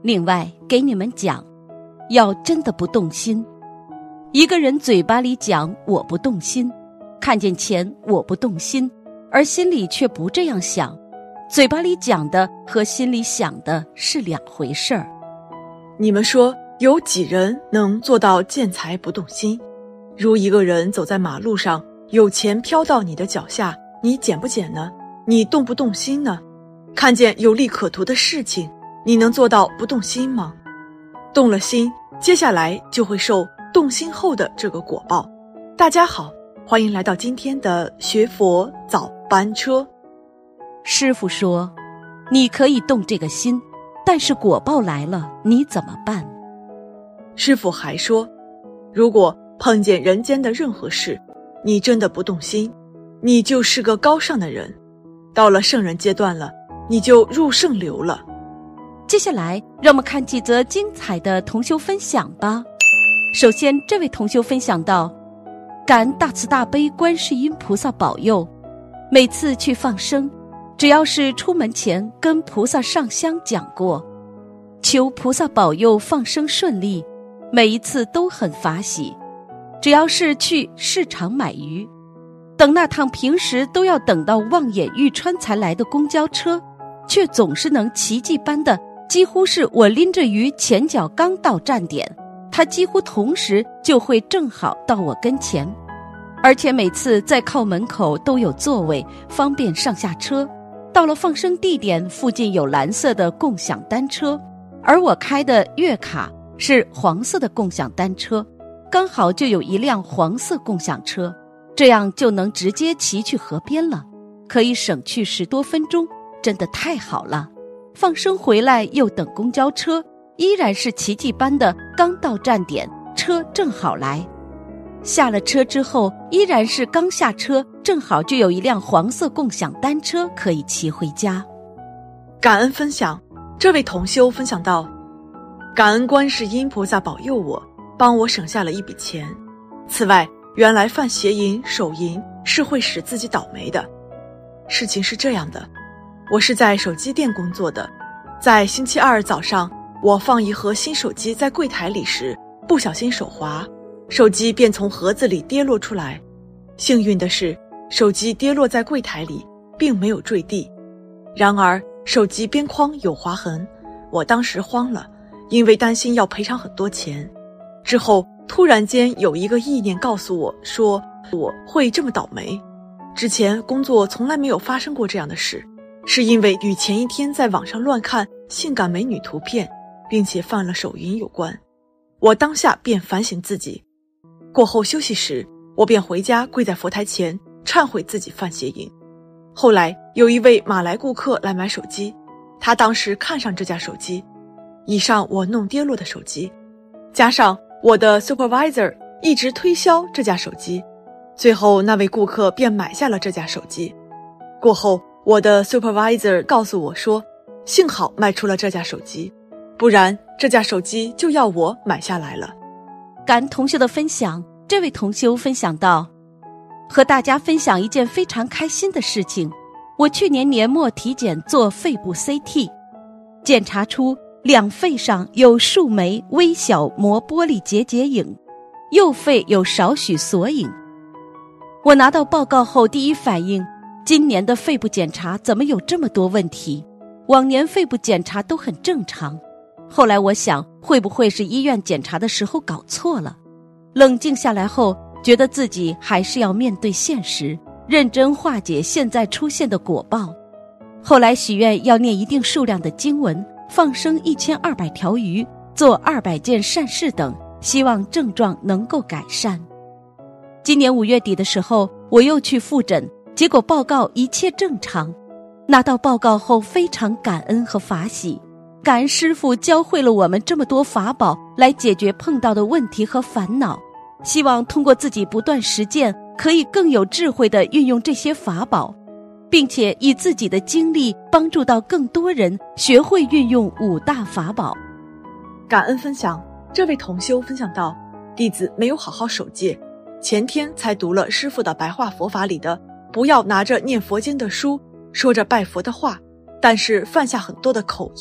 另外给你们讲，要真的不动心。一个人嘴巴里讲我不动心，看见钱我不动心，而心里却不这样想，嘴巴里讲的和心里想的是两回事儿。 你们说有几人能做到见财不动心？如一个人走在马路上，有钱飘到你的脚下，你捡不捡呢？你动不动心呢？看见有利可图的事情，你能做到不动心吗？动了心，接下来就会受动心后的这个果报。大家好，欢迎来到今天的学佛早班车。 师父说，你可以动这个心，但是果报来了，你怎么办？ 师父还说，如果碰见人间的任何事，你真的不动心，你就是个高尚的人，到了圣人阶段了，你就入圣流了。 接下来让我们看几则精彩的同修分享吧。首先，这位同修分享到，感恩大慈大悲观世音菩萨保佑，每次去放生，只要是出门前跟菩萨上香讲过，求菩萨保佑放生顺利，每一次都很法喜。只要是去市场买鱼，等那趟平时都要等到望眼欲穿才来的公交车，却总是能奇迹般的，几乎是我拎着鱼前脚刚到站点，它几乎同时就会正好到我跟前，而且每次在靠门口都有座位，方便上下车。到了放生地点附近有蓝色的共享单车，而我开的月卡是黄色的共享单车，刚好就有一辆黄色共享车，这样就能直接骑去河边了，可以省去10多分钟，真的太好了。放生回来又等公交车，依然是奇迹般的刚到站点，车正好来。下了车之后，依然是刚下车，正好就有一辆黄色共享单车可以骑回家。 感恩分享，这位同修分享到，感恩观世音菩萨保佑我，帮我省下了一笔钱。此外，原来犯邪淫、手淫是会使自己倒霉的。事情是这样的，我是在手机店工作的，在星期二早上，我放一盒新手机在柜台里时，不小心手滑，手机便从盒子里跌落出来。幸运的是，手机跌落在柜台里，并没有坠地。然而，手机边框有划痕，我当时慌了，因为担心要赔偿很多钱。之后突然间有一个意念告诉我说，我会这么倒霉。之前工作从来没有发生过这样的事，是因为与前一天在网上乱看性感美女图片，并且犯了手淫有关。我当下便反省自己，过后休息时，我便回家跪在佛台前忏悔自己犯邪淫。后来有一位马来顾客来买手机，他当时看上这架手机，以上我弄跌落的手机，加上我的 supervisor 一直推销这架手机，最后那位顾客便买下了这架手机。过后我的 supervisor 告诉我说，幸好卖出了这架手机，不然这架手机就要我买下来了。 感恩同修的分享，这位同修分享到，和大家分享一件非常开心的事情。我去年年末体检做肺部 CT， 检查出两肺上有数枚微小膜玻璃结节影，右肺有少许锁影。我拿到报告后第一反应，今年的肺部检查怎么有这么多问题？往年肺部检查都很正常。后来我想，会不会是医院检查的时候搞错了？冷静下来后，觉得自己还是要面对现实，认真化解现在出现的果报。后来许愿要念一定数量的经文，放生1200条鱼，做200件善事等，希望症状能够改善。今年5月底的时候，我又去复诊，结果报告一切正常。拿到报告后非常感恩和法喜，感恩师父教会了我们这么多法宝来解决碰到的问题和烦恼，希望通过自己不断实践，可以更有智慧地运用这些法宝，并且以自己的经历帮助到更多人学会运用5大法宝。 感恩分享，这位同修分享到，弟子没有好好守戒，前天才读了师父的白话佛法里的不要拿着念佛经的书说着拜佛的话，但是犯下很多的口业，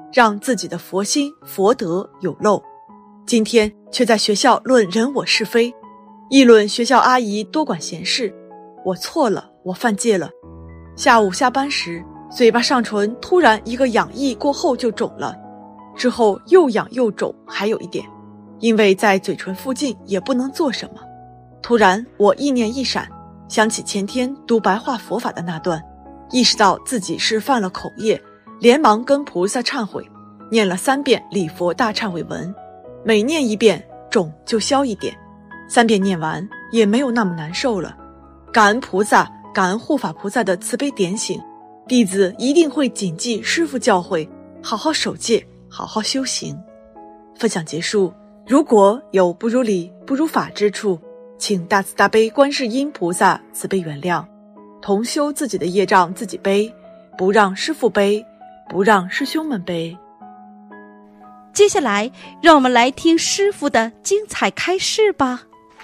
让自己的佛心佛德有漏。今天却在学校论人我是非，议论学校阿姨多管闲事。我错了，我犯戒了。下午下班时，嘴巴上唇突然一个痒意过后就肿了，之后又痒又肿，还有一点，因为在嘴唇附近也不能做什么。突然我意念一闪，想起前天读白话佛法的那段，意识到自己是犯了口业，连忙跟菩萨忏悔，念了3遍礼佛大忏悔文，每念1遍肿就消一点，3遍念完也没有那么难受了。感恩菩萨，感恩护法菩萨的慈悲点醒，弟子一定会谨记师父教诲，好好守戒，好好修行。分享结束，如果有不如理不如法之处，请大慈大悲观世音菩萨慈悲原谅，同修自己的业障自己背，不让师父背，不让师兄们背。 接下来让我们来听师父的精彩开示吧。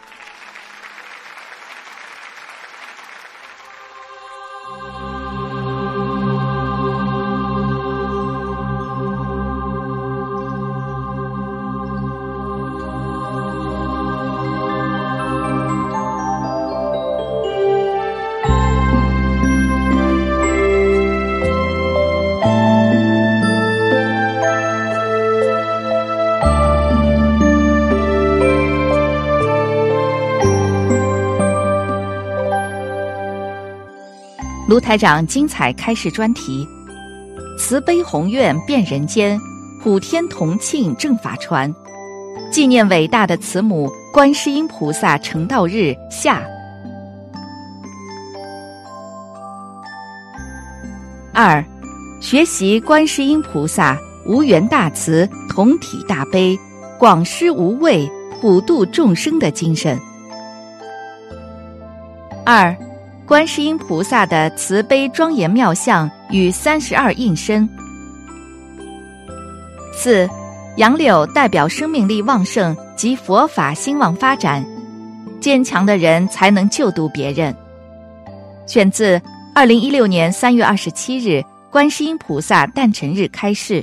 卢台长精彩开示专题：慈悲宏愿遍人间，普天同庆正法传。纪念伟大的慈母观世音菩萨成道日下。2. 学习观世音菩萨无缘大慈、同体大悲、广施无畏、普度众生的精神。2. 观世音菩萨的慈悲庄严妙相与32应身。4. 杨柳代表生命力旺盛及佛法兴旺发展，坚强的人才能救度别人。选自2016年3月27日观世音菩萨诞辰日开示。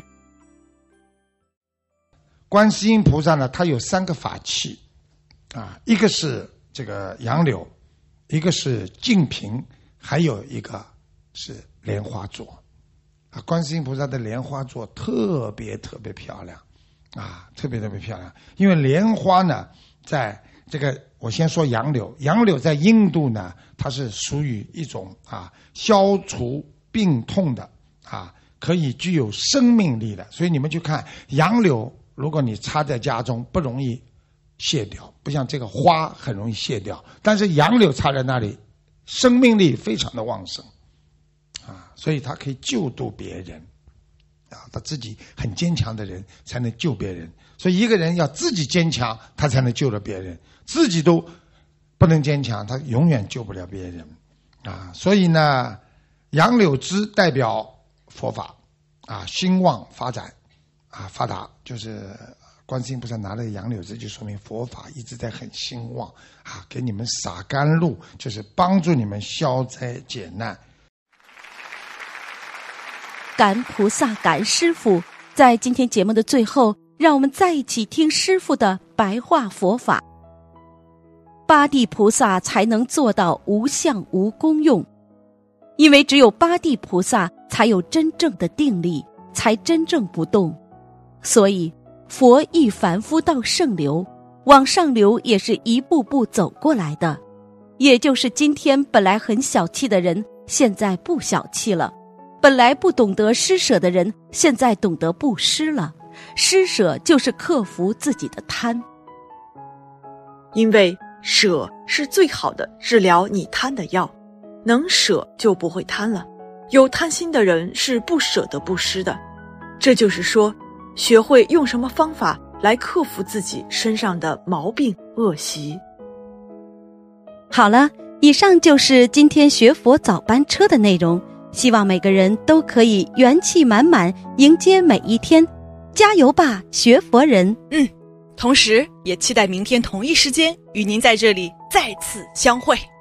观世音菩萨呢，它有3个法器一个是这个杨柳，一个是净瓶，还有一个是莲花座观世音菩萨的莲花座特别漂亮特别漂亮。因为莲花呢，在这个我先说杨柳，杨柳在印度呢，它是属于一种消除病痛的可以具有生命力的。所以你们去看杨柳，如果你插在家中不容易卸掉，不像这个花很容易卸掉，但是杨柳插在那里生命力非常的旺盛所以它可以救度别人他自己很坚强的人才能救别人。所以一个人要自己坚强，他才能救了别人，自己都不能坚强，他永远救不了别人所以呢，杨柳枝代表佛法兴旺发展发达，就是观世音菩萨拿了杨柳枝，就说明佛法一直在很兴旺给你们洒甘露，就是帮助你们消灾解难。 感恩菩萨，感恩师父。在今天节目的最后，让我们再一起听师父的白话佛法。八地菩萨才能做到无相无功用，因为只有八地菩萨才有真正的定力，才真正不动。所以佛一凡夫到圣流，往上流也是一步步走过来的。也就是今天本来很小气的人，现在不小气了；本来不懂得施舍的人，现在懂得布施了。施舍就是克服自己的贪， 因为舍是最好的治疗你贪的药，能舍就不会贪了。有贪心的人是不舍得布施的。这就是说，学会用什么方法来克服自己身上的毛病恶习。 好了，以上就是今天学佛早班车的内容，希望每个人都可以元气满满迎接每一天。加油吧，学佛人！ 同时也期待明天同一时间与您在这里再次相会。